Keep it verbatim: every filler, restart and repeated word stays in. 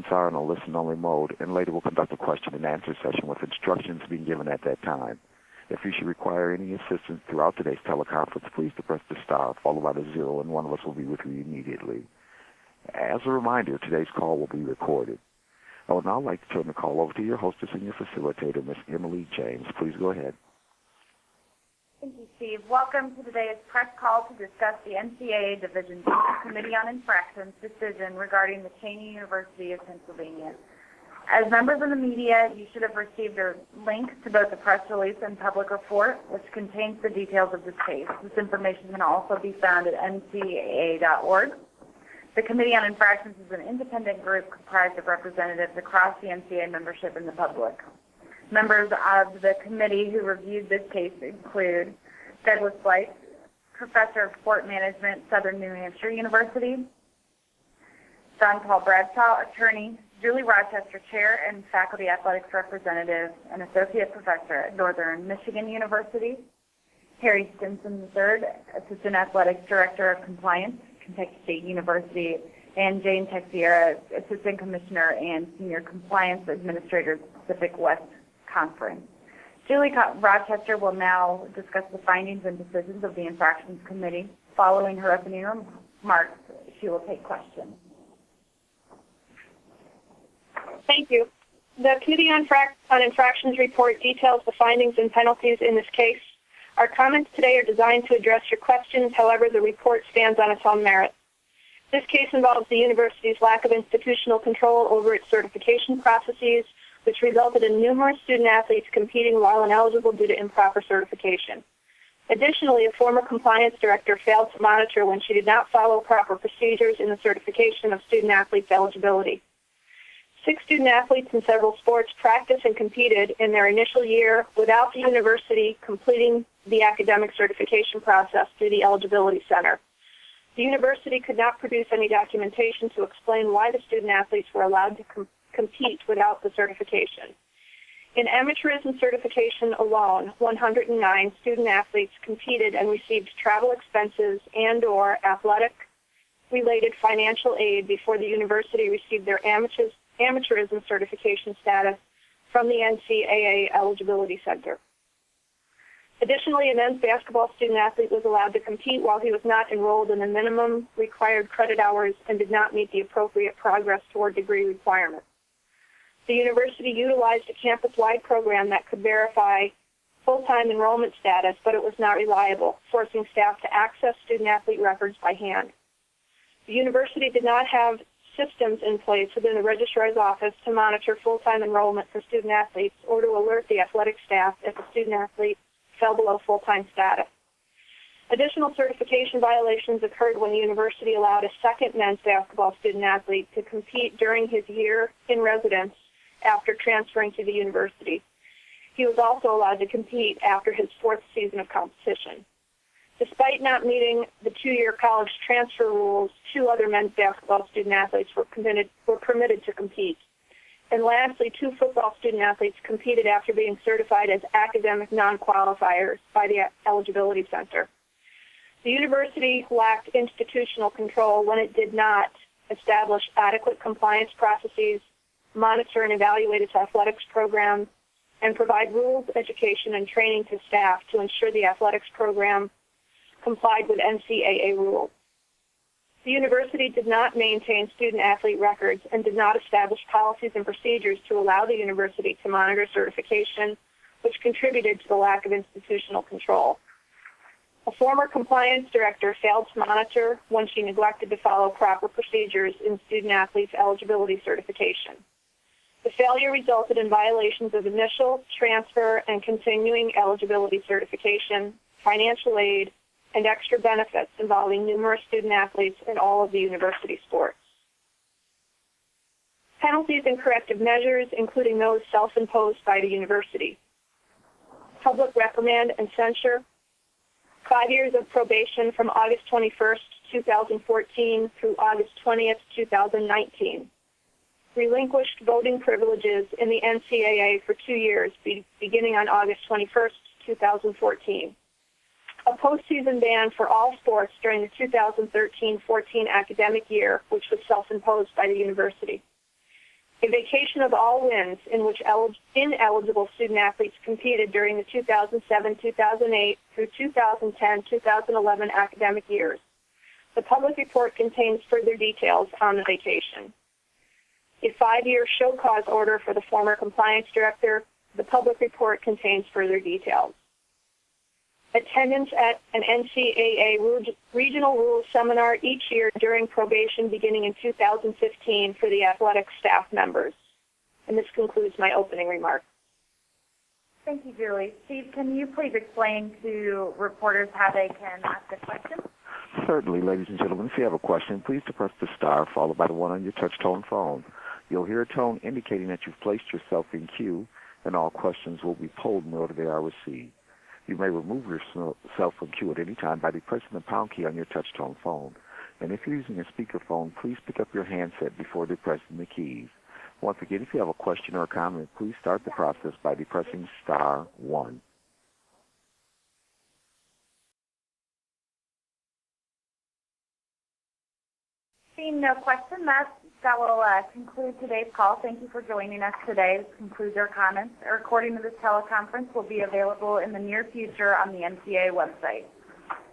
are in a listen-only mode, and later we'll conduct a question-and-answer session with instructions being given at that time. If you should require any assistance throughout today's teleconference, please press the star followed by the zero, and one of us will be with you immediately. As a reminder, today's call will be recorded. I would now like to turn the call over to your hostess and your facilitator, Miss Emily James. Please go ahead. Thank you, Steve. Welcome to today's press call to discuss the N C double A Division two Committee on Infractions decision regarding the Cheyney University of Pennsylvania. As members of the media, you should have received a link to both the press release and public report, which contains the details of this case. This information can also be found at N C double A dot org. The Committee on Infractions is an independent group comprised of representatives across the N C double A membership and the public. Members of the committee who reviewed this case include Douglas Blythe, Professor of Sport Management, Southern New Hampshire University; John Paul Bradshaw, Attorney; Julie Rochester, Chair and Faculty Athletics Representative and Associate Professor at Northern Michigan University; Harry Stinson the third, Assistant Athletics Director of Compliance, Kentucky State University; and Jane Texiera, Assistant Commissioner and Senior Compliance Administrator, Pacific West Conference. Julie Rochester will now discuss the findings and decisions of the Infractions Committee. Following her opening remarks, she will take questions. Thank you. The Committee on, Frac- on Infractions report details the findings and penalties in this case. Our comments today are designed to address your questions. However, the report stands on its own merit. This case involves the university's lack of institutional control over its certification processes, which resulted in numerous student-athletes competing while ineligible due to improper certification. Additionally, a former compliance director failed to monitor when she did not follow proper procedures in the certification of student-athletes' eligibility. Six student-athletes in several sports practiced and competed in their initial year without the university completing the academic certification process through the Eligibility Center. The university could not produce any documentation to explain why the student-athletes were allowed to com- compete without the certification. In amateurism certification alone, one hundred nine student-athletes competed and received travel expenses and or athletic-related financial aid before the university received their amateurs, amateurism certification status from the N C double A Eligibility Center. Additionally, a men's basketball student-athlete was allowed to compete while he was not enrolled in the minimum required credit hours and did not meet the appropriate progress toward degree requirements. The university utilized a campus-wide program that could verify full-time enrollment status, but it was not reliable, forcing staff to access student-athlete records by hand. The university did not have systems in place within the registrar's office to monitor full-time enrollment for student-athletes or to alert the athletic staff if a student-athlete fell below full-time status. Additional certification violations occurred when the university allowed a second men's basketball student-athlete to compete during his year in residence after transferring to the university. He was also allowed to compete after his fourth season of competition. Despite not meeting the two-year college transfer rules, two other men's basketball student-athletes were permitted, were permitted to compete. And lastly, two football student-athletes competed after being certified as academic non-qualifiers by the Eligibility Center. The university lacked institutional control when it did not establish adequate compliance processes, monitor and evaluate its athletics program, and provide rules, education, and training to staff to ensure the athletics program complied with N C double A rules. The university did not maintain student-athlete records and did not establish policies and procedures to allow the university to monitor certification, which contributed to the lack of institutional control. A former compliance director failed to monitor when she neglected to follow proper procedures in student-athletes' eligibility certification. The failure resulted in violations of initial, transfer, and continuing eligibility certification, financial aid, and extra benefits involving numerous student-athletes in all of the university sports. Penalties and corrective measures, including those self-imposed by the university. Public reprimand and censure. Five years of probation from August twenty-first, two thousand fourteen through August twentieth, two thousand nineteen. Relinquished voting privileges in the N C double A for two years, be, beginning on August twenty-first, two thousand fourteen. A postseason ban for all sports during the two thousand thirteen fourteen academic year, which was self-imposed by the university. A vacation of all wins in which ineligible student-athletes competed during the two thousand seven two thousand eight through two thousand ten two thousand eleven academic years. The public report contains further details on the vacation. A five-year show cause order for the former compliance director. The public report contains further details. Attendance at an N C A A regional rules seminar each year during probation beginning in two thousand fifteen for the athletic staff members. And this concludes my opening remarks. Thank you, Julie. Steve, can you please explain to reporters how they can ask a question? Certainly, ladies and gentlemen, if you have a question, please depress the star followed by the one on your touch-tone phone. You'll hear a tone indicating that you've placed yourself in queue, and all questions will be polled in order they are received. You may remove yourself from queue at any time by depressing the pound key on your touch-tone phone. And if you're using a speakerphone, please pick up your handset before depressing the keys. Once again, if you have a question or a comment, please start the process by depressing star one. Seeing no question, that, that will uh, conclude today's call. Thank you for joining us today. This concludes our comments. A recording of this teleconference will be available in the near future on the N C A A website.